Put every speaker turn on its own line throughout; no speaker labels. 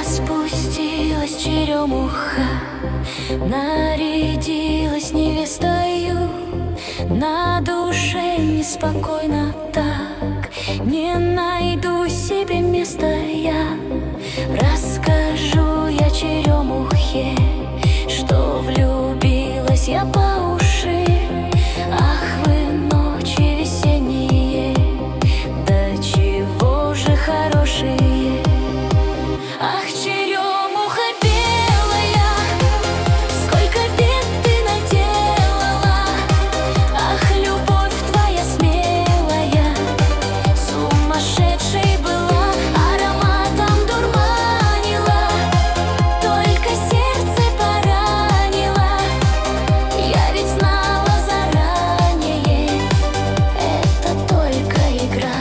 Распустилась черемуха, нарядилась невестою. На душе неспокойно так, не найду себе места я. Расскажу я черемухе, что влюбилась я по уши. Ах вы ночи весенние, да чего же хорошие. Ах, черемуха белая, сколько бед ты наделала. Ах, любовь твоя смелая, сумасшедшей была, ароматом дурманила, только сердце поранила. Я ведь знала заранее, это только игра.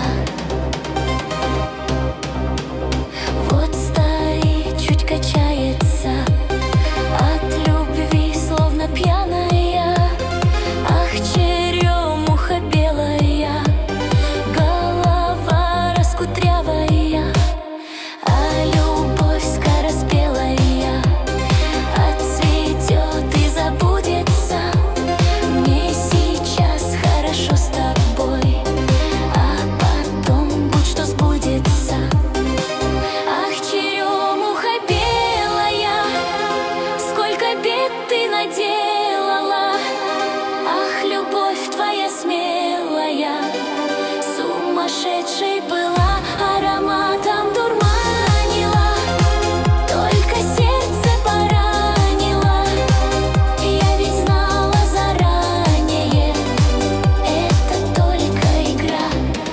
Вот стоит, чуть качается от любви, словно пьяная. Ах, черемуха белая, голова раскудрявая, а любовь скороспелая отцветет и забудется. Мне сейчас хорошо с тобой, а потом будь что сбудется. Ах, черемуха белая, сколько бед ты наделала. Ах, любовь твоя смелая, сумасшедшей была, ароматом дурманила, только сердце поранила. Я ведь знала заранее, это только игра.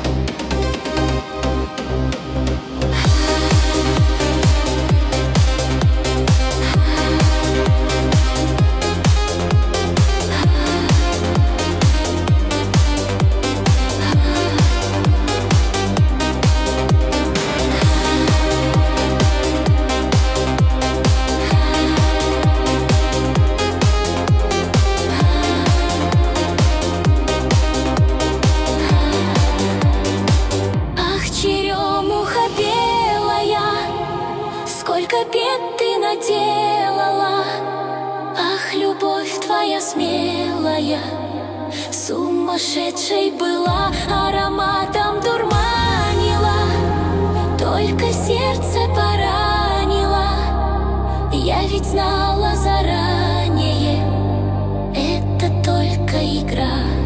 Ах, черемуха белая, сколько бед ты наделала. Ах, любовь твоя смелая, сумасшедшей была, ароматом дурманила, только сердце поранила. Я ведь знала заранее, это только игра.